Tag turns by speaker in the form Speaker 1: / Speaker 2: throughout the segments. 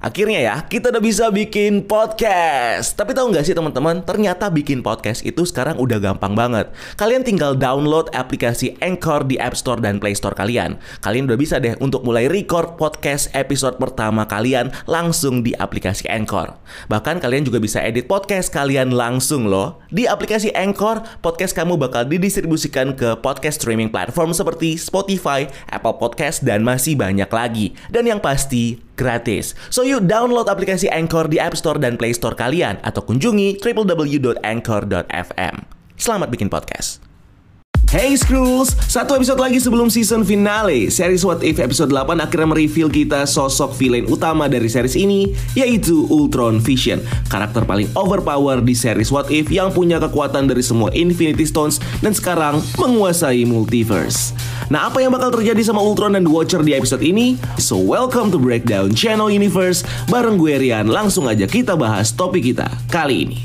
Speaker 1: Akhirnya ya, kita udah bisa bikin podcast. Tapi tahu nggak sih teman-teman, ternyata bikin podcast itu sekarang udah gampang banget. Kalian tinggal download aplikasi Anchor di App Store dan Play Store kalian. Kalian udah bisa deh untuk mulai record podcast episode pertama kalian langsung di aplikasi Anchor. Bahkan kalian juga bisa edit podcast kalian langsung loh. Di aplikasi Anchor, podcast kamu bakal didistribusikan ke podcast streaming platform seperti Spotify, Apple Podcast, dan masih banyak lagi. Dan yang pasti, gratis. So you download aplikasi Anchor di App Store dan Play Store kalian atau kunjungi www.anchor.fm. Selamat bikin podcast. Hey Skrulls, satu episode lagi sebelum season finale. Series What If episode 8 akhirnya mereveal kita sosok villain utama dari series ini, yaitu Ultron Vision, karakter paling overpower di series What If yang punya kekuatan dari semua Infinity Stones dan sekarang menguasai multiverse. Nah, apa yang bakal terjadi sama Ultron dan The Watcher di episode ini? So welcome to Breakdown Channel Universe. Bareng gue Rian, langsung aja kita bahas topik kita kali ini.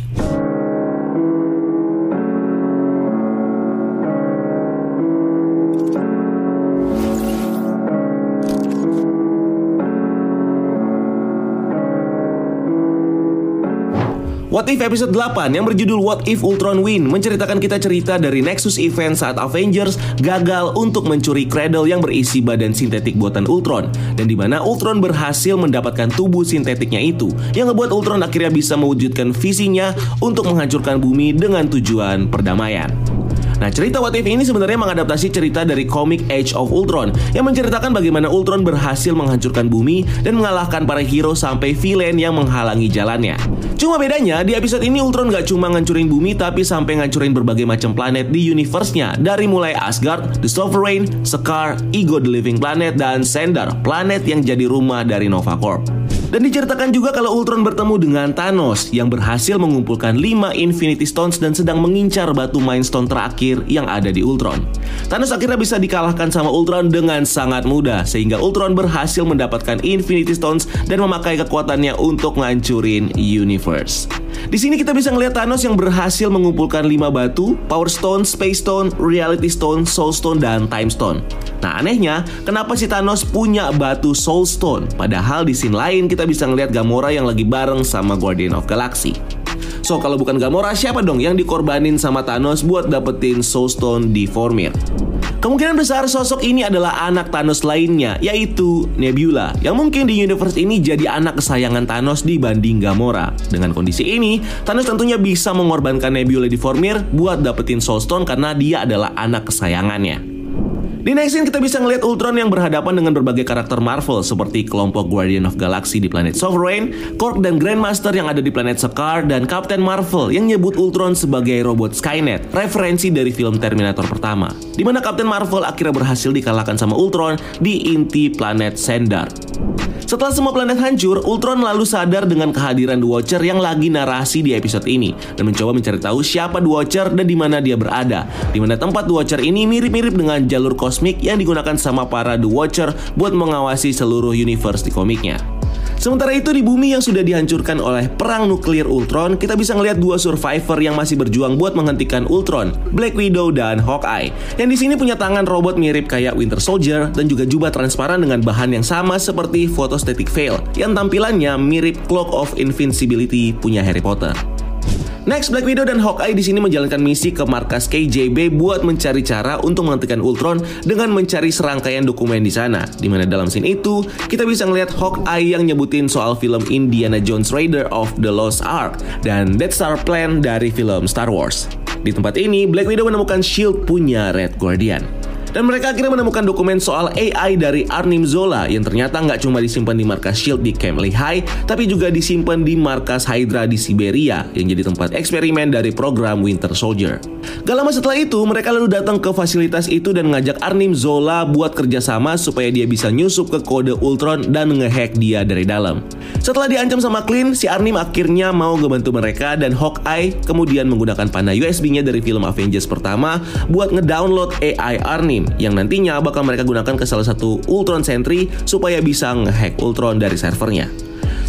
Speaker 1: What If episode 8 yang berjudul What If Ultron Win menceritakan kita cerita dari Nexus event saat Avengers gagal untuk mencuri Cradle yang berisi badan sintetik buatan Ultron, dan di mana Ultron berhasil mendapatkan tubuh sintetiknya itu yang ngebuat Ultron akhirnya bisa mewujudkan visinya untuk menghancurkan bumi dengan tujuan perdamaian. Nah, cerita What If ini sebenarnya mengadaptasi cerita dari komik Age of Ultron yang menceritakan bagaimana Ultron berhasil menghancurkan bumi dan mengalahkan para hero sampai villain yang menghalangi jalannya. Cuma bedanya, di episode ini Ultron gak cuma ngancurin bumi tapi sampai ngancurin berbagai macam planet di universe-nya, dari mulai Asgard, The Sovereign, Sakaar, Ego the Living Planet, dan Sendar, planet yang jadi rumah dari Nova Corp. Dan diceritakan juga kalau Ultron bertemu dengan Thanos yang berhasil mengumpulkan 5 Infinity Stones dan sedang mengincar batu Mind Stone terakhir yang ada di Ultron. Thanos akhirnya bisa dikalahkan sama Ultron dengan sangat mudah, sehingga Ultron berhasil mendapatkan Infinity Stones dan memakai kekuatannya untuk ngancurin universe. Di sini kita bisa ngelihat Thanos yang berhasil mengumpulkan 5 batu, Power Stone, Space Stone, Reality Stone, Soul Stone, dan Time Stone. Nah, anehnya, kenapa si Thanos punya batu Soul Stone? Padahal di scene lain kita bisa ngelihat Gamora yang lagi bareng sama Guardian of Galaxy. So, kalau bukan Gamora, siapa dong yang dikorbanin sama Thanos buat dapetin Soul Stone di Vormir? Kemungkinan besar sosok ini adalah anak Thanos lainnya, yaitu Nebula, yang mungkin di universe ini jadi anak kesayangan Thanos dibanding Gamora. Dengan kondisi ini, Thanos tentunya bisa mengorbankan Nebula di Vormir buat dapetin Soul Stone karena dia adalah anak kesayangannya. Di next scene kita bisa ngelihat Ultron yang berhadapan dengan berbagai karakter Marvel seperti kelompok Guardian of Galaxy di planet Sovereign, Korg dan Grandmaster yang ada di planet Sakaar, dan Captain Marvel yang nyebut Ultron sebagai robot Skynet, referensi dari film Terminator pertama, di mana Captain Marvel akhirnya berhasil dikalahkan sama Ultron di inti planet Sendar. Setelah semua planet hancur, Ultron lalu sadar dengan kehadiran The Watcher yang lagi narasi di episode ini dan mencoba mencari tahu siapa The Watcher dan di mana dia berada. Di mana tempat The Watcher ini mirip-mirip dengan jalur kosmik yang digunakan sama para The Watcher buat mengawasi seluruh universe di komiknya. Sementara itu di bumi yang sudah dihancurkan oleh perang nuklir Ultron, kita bisa ngelihat 2 survivor yang masih berjuang buat menghentikan Ultron, Black Widow dan Hawkeye. Yang di sini punya tangan robot mirip kayak Winter Soldier dan juga jubah transparan dengan bahan yang sama seperti Photostatic Veil yang tampilannya mirip Cloak of Invincibility punya Harry Potter. Next, Black Widow dan Hawkeye di sini menjalankan misi ke markas KJB buat mencari cara untuk menghentikan Ultron dengan mencari serangkaian dokumen di sana. Di mana dalam scene itu kita bisa ngelihat Hawkeye yang nyebutin soal film Indiana Jones Raiders of the Lost Ark dan Death Star Plan dari film Star Wars. Di tempat ini, Black Widow menemukan shield punya Red Guardian. Dan mereka akhirnya menemukan dokumen soal AI dari Arnim Zola yang ternyata nggak cuma disimpan di markas SHIELD di Camp Lehigh, tapi juga disimpan di markas Hydra di Siberia yang jadi tempat eksperimen dari program Winter Soldier. Gak lama setelah itu, mereka lalu datang ke fasilitas itu dan ngajak Arnim Zola buat kerjasama supaya dia bisa nyusup ke kode Ultron dan ngehack dia dari dalam. Setelah diancam sama Clint, si Arnim akhirnya mau ngebantu mereka dan Hawkeye kemudian menggunakan panah USB-nya dari film Avengers pertama buat ngedownload AI Arnim yang nantinya bakal mereka gunakan ke salah satu Ultron Sentry supaya bisa ngehack Ultron dari servernya.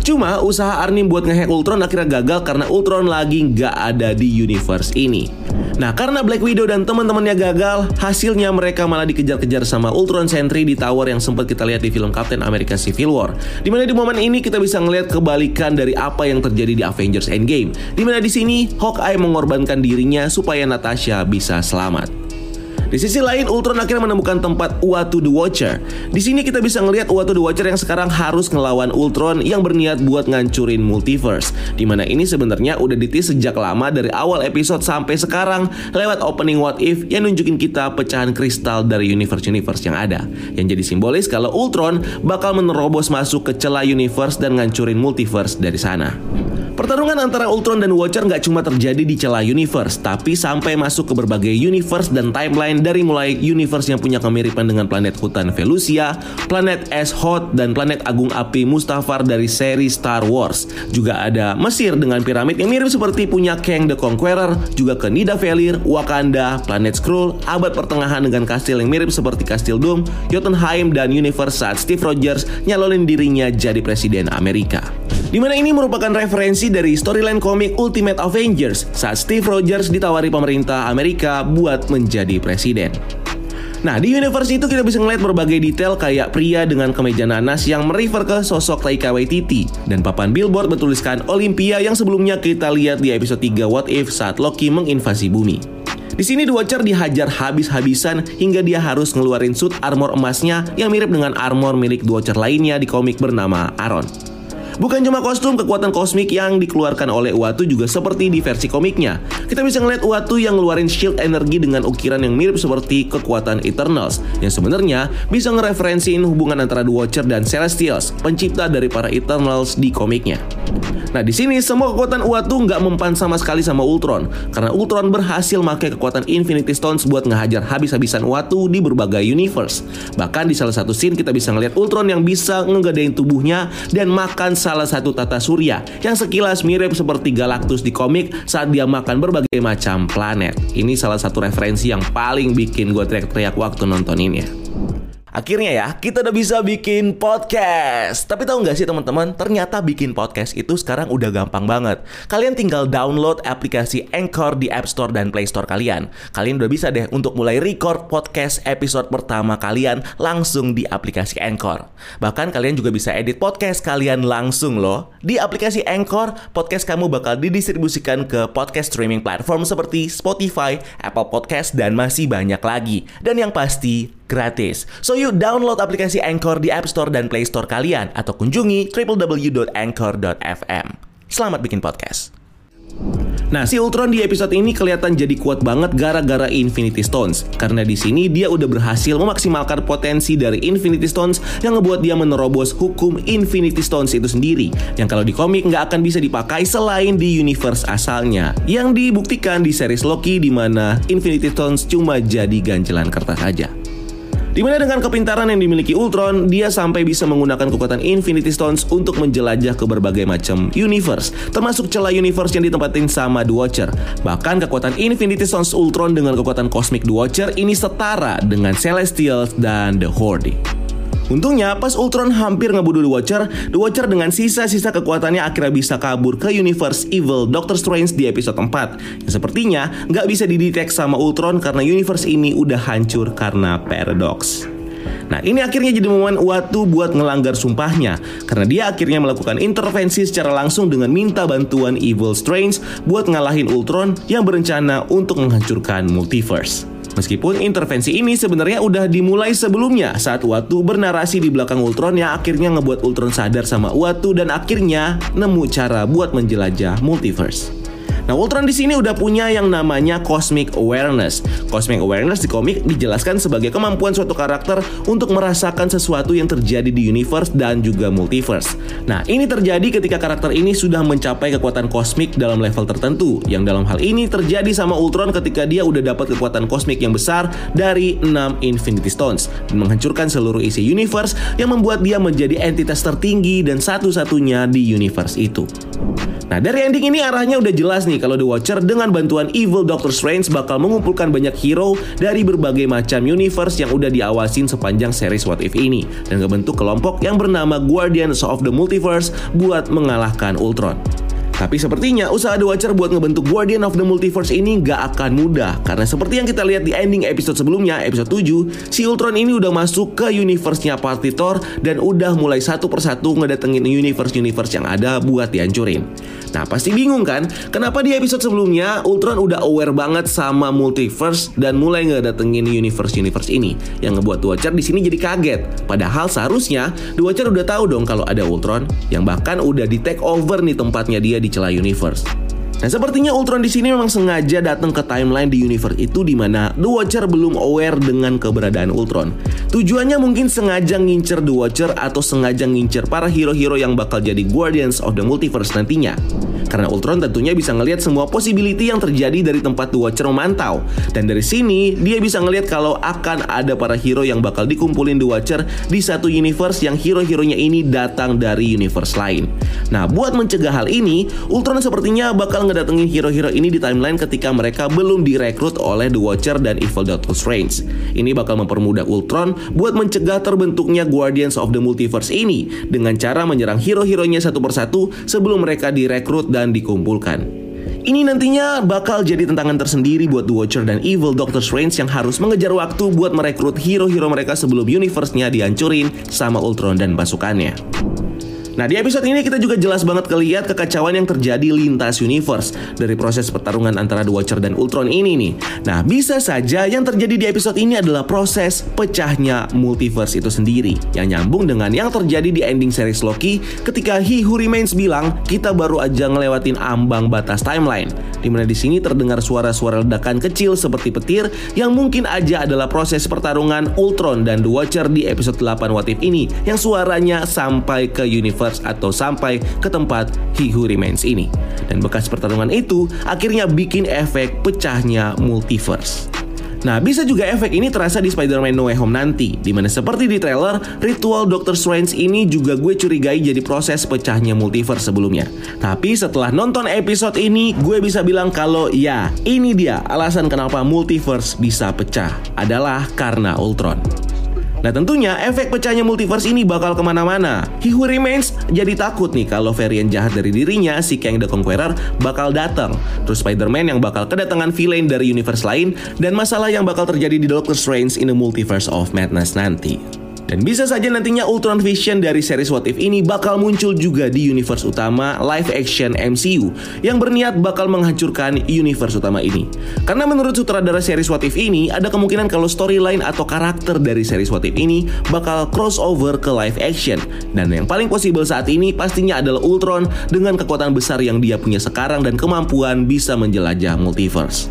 Speaker 1: Cuma usaha Arnim buat ngehack Ultron akhirnya gagal karena Ultron lagi nggak ada di universe ini. Nah, karena Black Widow dan teman-temannya gagal, hasilnya mereka malah dikejar-kejar sama Ultron Sentry di tower yang sempat kita lihat di film Captain America Civil War. Dimana di momen ini kita bisa ngelihat kebalikan dari apa yang terjadi di Avengers Endgame. Dimana di sini Hawkeye mengorbankan dirinya supaya Natasha bisa selamat. Di sisi lain, Ultron akhirnya menemukan tempat Uatu the Watcher. Di sini kita bisa ngelihat Uatu the Watcher yang sekarang harus ngelawan Ultron yang berniat buat ngancurin multiverse. Dimana ini sebenarnya udah ditis sejak lama dari awal episode sampai sekarang lewat opening What If yang nunjukin kita pecahan kristal dari universe-universe yang ada. Yang jadi simbolis kalau Ultron bakal menerobos masuk ke celah universe dan ngancurin multiverse dari sana. Pertarungan antara Ultron dan Watcher nggak cuma terjadi di celah universe, tapi sampai masuk ke berbagai universe dan timeline dari mulai universe yang punya kemiripan dengan planet hutan Velusia, planet es Hoth, dan planet agung api Mustafar dari seri Star Wars. Juga ada Mesir dengan piramid yang mirip seperti punya Kang the Conqueror, juga ke Nidavellir, Wakanda, planet Skrull, abad pertengahan dengan kastil yang mirip seperti Kastil Doom, Jotunheim, dan universe saat Steve Rogers nyalonin dirinya jadi presiden Amerika. Dimana ini merupakan referensi dari storyline komik Ultimate Avengers saat Steve Rogers ditawari pemerintah Amerika buat menjadi presiden. Nah, di universe itu kita bisa ngeliat berbagai detail kayak pria dengan kemeja nanas yang merefer ke sosok Taika Waititi, dan papan billboard bertuliskan Olympia yang sebelumnya kita lihat di episode 3 What If saat Loki menginvasi bumi. Di sini The Watcher dihajar habis-habisan hingga dia harus ngeluarin suit armor emasnya yang mirip dengan armor milik The Watcher lainnya di komik bernama Aron. Bukan cuma kostum, kekuatan kosmik yang dikeluarkan oleh Uatu juga seperti di versi komiknya. Kita bisa ngeliat Uatu yang ngeluarin shield energi dengan ukiran yang mirip seperti kekuatan Eternals, yang sebenarnya bisa ngereferensiin hubungan antara The Watcher dan Celestials, pencipta dari para Eternals di komiknya. Nah, di sini semua kekuatan Uatu nggak mempan sama sekali sama Ultron, karena Ultron berhasil pakai kekuatan Infinity Stones buat ngehajar habis-habisan Uatu di berbagai universe. Bahkan di salah satu scene kita bisa ngeliat Ultron yang bisa ngegadein tubuhnya dan makan salah satu tata surya yang sekilas mirip seperti Galactus di komik saat dia makan berbagai macam planet. Ini salah satu referensi yang paling bikin gue teriak-teriak waktu nontoninnya. Akhirnya ya, kita udah bisa bikin podcast. Tapi tahu nggak sih teman-teman, ternyata bikin podcast itu sekarang udah gampang banget. Kalian tinggal download aplikasi Anchor di App Store dan Play Store kalian. Kalian udah bisa deh untuk mulai record podcast episode pertama kalian langsung di aplikasi Anchor. Bahkan kalian juga bisa edit podcast kalian langsung loh. Di aplikasi Anchor, podcast kamu bakal didistribusikan ke podcast streaming platform seperti Spotify, Apple Podcast, dan masih banyak lagi. Dan yang pasti, gratis. So yuk download aplikasi Anchor di App Store dan Play Store kalian atau kunjungi www.anchor.fm. Selamat bikin podcast. Nah, si Ultron di episode ini kelihatan jadi kuat banget gara-gara Infinity Stones. Karena di sini dia udah berhasil memaksimalkan potensi dari Infinity Stones yang ngebuat dia menerobos hukum Infinity Stones itu sendiri. Yang kalau di komik nggak akan bisa dipakai selain di universe asalnya. Yang dibuktikan di series Loki di mana Infinity Stones cuma jadi ganjelan kertas aja. Dimana dengan kepintaran yang dimiliki Ultron, dia sampai bisa menggunakan kekuatan Infinity Stones untuk menjelajah ke berbagai macam universe, termasuk celah universe yang ditempatin sama The Watcher. Bahkan kekuatan Infinity Stones Ultron dengan kekuatan kosmik The Watcher ini setara dengan Celestials dan The Horde. Untungnya pas Ultron hampir ngebunuh The Watcher dengan sisa-sisa kekuatannya akhirnya bisa kabur ke universe Evil Doctor Strange di episode 4. Yang sepertinya nggak bisa didetek sama Ultron karena universe ini udah hancur karena paradox. Nah, ini akhirnya jadi momen Uatu buat ngelanggar sumpahnya, karena dia akhirnya melakukan intervensi secara langsung dengan minta bantuan Evil Strange buat ngalahin Ultron yang berencana untuk menghancurkan multiverse. Meskipun intervensi ini sebenarnya udah dimulai sebelumnya saat Uatu bernarasi di belakang Ultron yang akhirnya ngebuat Ultron sadar sama Uatu dan akhirnya nemu cara buat menjelajah multiverse. Nah, Ultron di sini udah punya yang namanya Cosmic Awareness. Cosmic Awareness di komik dijelaskan sebagai kemampuan suatu karakter untuk merasakan sesuatu yang terjadi di universe dan juga multiverse. Nah, ini terjadi ketika karakter ini sudah mencapai kekuatan kosmik dalam level tertentu. Yang dalam hal ini terjadi sama Ultron ketika dia udah dapat kekuatan kosmik yang besar dari 6 Infinity Stones dan menghancurkan seluruh isi universe yang membuat dia menjadi entitas tertinggi dan satu-satunya di universe itu. Nah, dari ending ini arahnya udah jelas nih kalau The Watcher dengan bantuan Evil Doctor Strange bakal mengumpulkan banyak hero dari berbagai macam universe yang udah diawasin sepanjang series What If ini dan ngebentuk kelompok yang bernama Guardians of the Multiverse buat mengalahkan Ultron. Tapi sepertinya usaha The Watcher buat ngebentuk Guardian of the Multiverse ini gak akan mudah. Karena seperti yang kita lihat di ending episode sebelumnya, episode 7, si Ultron ini udah masuk ke universe-nya Party Thor dan udah mulai satu persatu ngedatengin universe-universe yang ada buat dihancurin. Nah, pasti bingung kan? Kenapa di episode sebelumnya Ultron udah aware banget sama multiverse dan mulai ngedatengin universe-universe ini, yang ngebuat The Watcher di sini jadi kaget. Padahal seharusnya The Watcher udah tahu dong kalau ada Ultron, yang bahkan udah di take over nih tempatnya dia di celah universe. Nah, sepertinya Ultron di sini memang sengaja datang ke timeline di universe itu di mana The Watcher belum aware dengan keberadaan Ultron. Tujuannya mungkin sengaja ngincer The Watcher atau sengaja ngincer para hero-hero yang bakal jadi Guardians of the Multiverse nantinya. Karena Ultron tentunya bisa ngelihat semua possibility yang terjadi dari tempat The Watcher memantau. Dan dari sini dia bisa ngelihat kalau akan ada para hero yang bakal dikumpulin The Watcher di satu universe yang hero-heronya ini datang dari universe lain. Nah, buat mencegah hal ini, Ultron sepertinya bakal ngedatengin hero-hero ini di timeline ketika mereka belum direkrut oleh The Watcher dan Evil Doctor Strange. Ini bakal mempermudah Ultron buat mencegah terbentuknya Guardians of the Multiverse ini dengan cara menyerang hero-heronya satu persatu sebelum mereka direkrut dan dikumpulkan. Ini nantinya bakal jadi tantangan tersendiri buat The Watcher dan Evil Doctor Strange yang harus mengejar waktu buat merekrut hero-hero mereka sebelum universe-nya dihancurin sama Ultron dan pasukannya. Nah, di episode ini kita juga jelas banget kelihat kekacauan yang terjadi lintas universe dari proses pertarungan antara The Watcher dan Ultron ini nih. Nah, bisa saja yang terjadi di episode ini adalah proses pecahnya multiverse itu sendiri, yang nyambung dengan yang terjadi di ending series Loki ketika He Who Remains bilang kita baru aja ngelewatin ambang batas timeline, dimana di sini terdengar suara-suara ledakan kecil seperti petir yang mungkin aja adalah proses pertarungan Ultron dan The Watcher di episode 8 What If ini, yang suaranya sampai ke universe atau sampai ke tempat He Who Remains ini. Dan bekas pertarungan itu akhirnya bikin efek pecahnya multiverse. Nah, bisa juga efek ini terasa di Spider-Man No Way Home nanti, dimana seperti di trailer, ritual Doctor Strange ini juga gue curigai jadi proses pecahnya multiverse sebelumnya. Tapi setelah nonton episode ini, gue bisa bilang kalau ya, ini dia alasan kenapa multiverse bisa pecah, adalah karena Ultron. Nah, tentunya efek pecahnya multiverse ini bakal kemana-mana. He Who Remains jadi takut nih kalau varian jahat dari dirinya, si Kang the Conqueror, bakal datang. Terus Spider-Man yang bakal kedatangan villain dari universe lain, dan masalah yang bakal terjadi di Doctor Strange in the Multiverse of Madness nanti. Dan bisa saja nantinya Ultron Vision dari series What If ini bakal muncul juga di universe utama live action MCU yang berniat bakal menghancurkan universe utama ini. Karena menurut sutradara series What If ini, ada kemungkinan kalau storyline atau karakter dari series What If ini bakal crossover ke live action. Dan yang paling possible saat ini pastinya adalah Ultron dengan kekuatan besar yang dia punya sekarang dan kemampuan bisa menjelajah multiverse.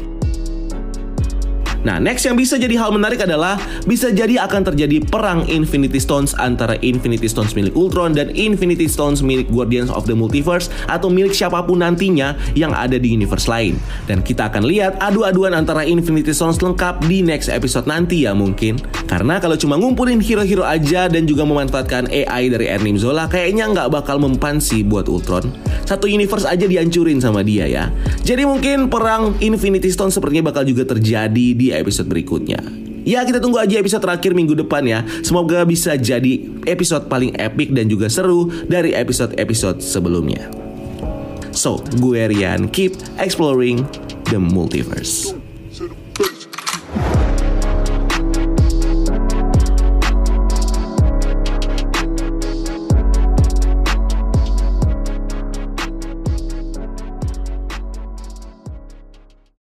Speaker 1: Nah, next yang bisa jadi hal menarik adalah bisa jadi akan terjadi perang Infinity Stones antara Infinity Stones milik Ultron dan Infinity Stones milik Guardians of the Multiverse atau milik siapapun nantinya yang ada di universe lain. Dan kita akan lihat adu-aduan antara Infinity Stones lengkap di next episode nanti ya mungkin. Karena kalau cuma ngumpulin hero-hero aja dan juga memanfaatkan AI dari Ernie Zola kayaknya nggak bakal mempan sih buat Ultron. Satu universe aja dihancurin sama dia ya. Jadi mungkin perang Infinity Stone sepertinya bakal juga terjadi di episode berikutnya. Ya, kita tunggu aja episode terakhir minggu depan ya. Semoga bisa jadi episode paling epic dan juga seru dari episode-episode sebelumnya. So, gue Rian, keep exploring the multiverse.